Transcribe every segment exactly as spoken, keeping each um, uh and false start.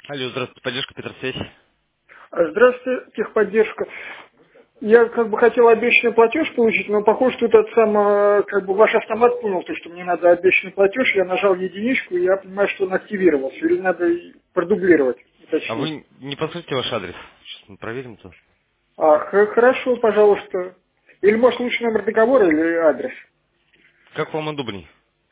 Алло, здравствуйте, поддержка Петросвязь. Здравствуйте, техподдержка. Я как бы хотел обещанный платеж получить, но похоже, что этот сам, э, как бы ваш автомат понял, то, что мне надо обещанный платеж, я нажал единичку, и я понимаю, что он активировался, или надо и продублировать, А уточнить. вы не подскажите ваш адрес? Сейчас мы проверим это. А, х- хорошо, пожалуйста. Или, может, лучше номер договора или адрес. Как вам удобней?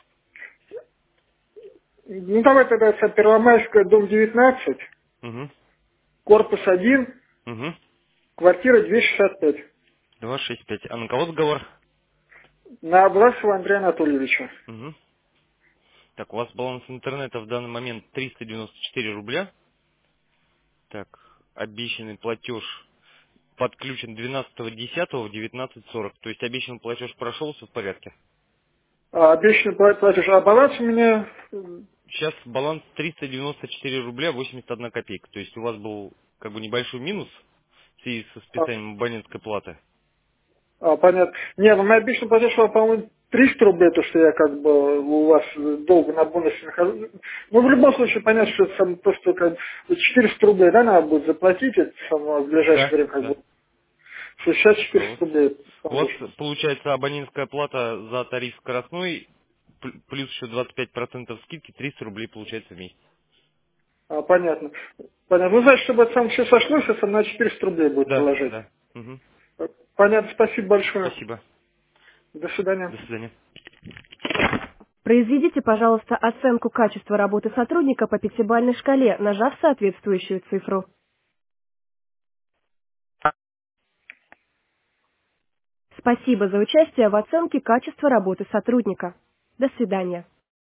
Ну, давай тогда это Первомайская, дом девятнадцать, Угу. корпус один, Угу. квартира двести шестьдесят пять. два шесть пять. А на кого договор? На Власова Андрея Анатольевича. Угу. Так, у вас баланс интернета в данный момент триста девяносто четыре рубля. Так, обещанный платеж подключен двенадцатого десятого в девятнадцать сорок. То есть обещанный платеж прошел, все в порядке. А, обещанный пла- платеж, а баланс у меня. Сейчас баланс триста девяносто четыре рубля восемьдесят одна копейка. То есть у вас был как бы небольшой минус в связи со а, списанием абонентской платы. А, понятно. Не, ну мы обычно платеж, по-моему, триста рублей, то, что я как бы у вас долго на бонусе нахожу. Ну, в любом случае, понятно, что это сам просто как бы четыреста рублей, да, надо будет заплатить, это само в ближайшее Да, время как да. бы. Что сейчас Вот. четыреста рублей У сам вас вышел. получается абонентская плата за тариф скоростной, пл- плюс еще двадцать пять процентов скидки, триста рублей получается в месяц. А, понятно. Понятно. Ну, значит, чтобы это сам все сошлось, это на четыреста рублей будет Да, положить. да. Мгм. Понятно, спасибо большое. Спасибо. До свидания. До свидания. Произведите, пожалуйста, оценку качества работы сотрудника по пятибалльной шкале, нажав соответствующую цифру. Спасибо за участие в оценке качества работы сотрудника. До свидания.